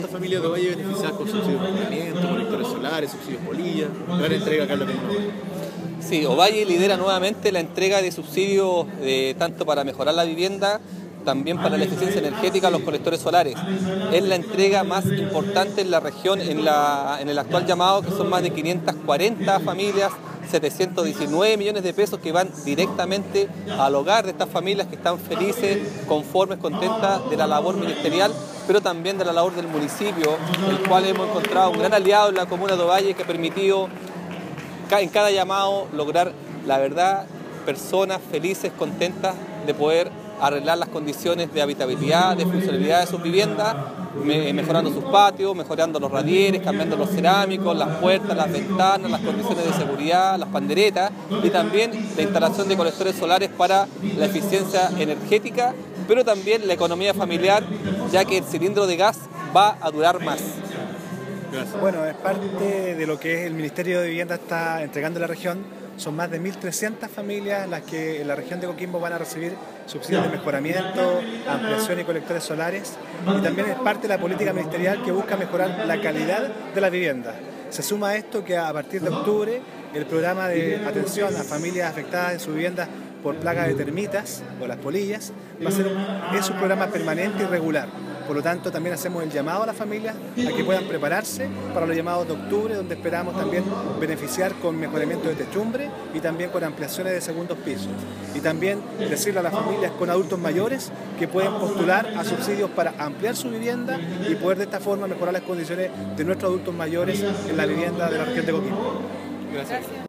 Familias de Ovalle beneficiadas con subsidios de alojamiento, colectores solares, subsidios polilla, gran entrega acá en la comuna. Sí, Ovalle lidera nuevamente la entrega de subsidios tanto para mejorar la vivienda, también para la eficiencia energética a los colectores solares. Es la entrega más importante en la región en el actual llamado, que son más de 540 familias, 719 millones de pesos que van directamente al hogar de estas familias que están felices, conformes, contentas de la labor ministerial, pero también de la labor del municipio, el cual hemos encontrado un gran aliado en la comuna de Ovalle que ha permitido en cada llamado lograr, la verdad, personas felices, contentas de poder arreglar las condiciones de habitabilidad, de funcionalidad de sus viviendas, mejorando sus patios, mejorando los radieres, cambiando los cerámicos, las puertas, las ventanas, las condiciones de seguridad, las panderetas y también la instalación de colectores solares para la eficiencia energética, pero también la economía familiar, ya que el cilindro de gas va a durar más. Gracias. Bueno, es parte de lo que el Ministerio de Vivienda está entregando a la región. Son más de 1.300 familias las que en la región de Coquimbo van a recibir subsidios de mejoramiento, ampliación y colectores solares. Y también es parte de la política ministerial que busca mejorar la calidad de la vivienda. Se suma a esto que a partir de octubre el programa de atención a familias afectadas en su vivienda por plagas de termitas o las polillas es un programa permanente y regular. Por lo tanto, también hacemos el llamado a las familias a que puedan prepararse para los llamados de octubre, donde esperamos también beneficiar con mejoramiento de techumbre y también con ampliaciones de segundos pisos. Y también decirle a las familias con adultos mayores que pueden postular a subsidios para ampliar su vivienda y poder de esta forma mejorar las condiciones de nuestros adultos mayores en la vivienda de la región de Coquimbo. Gracias.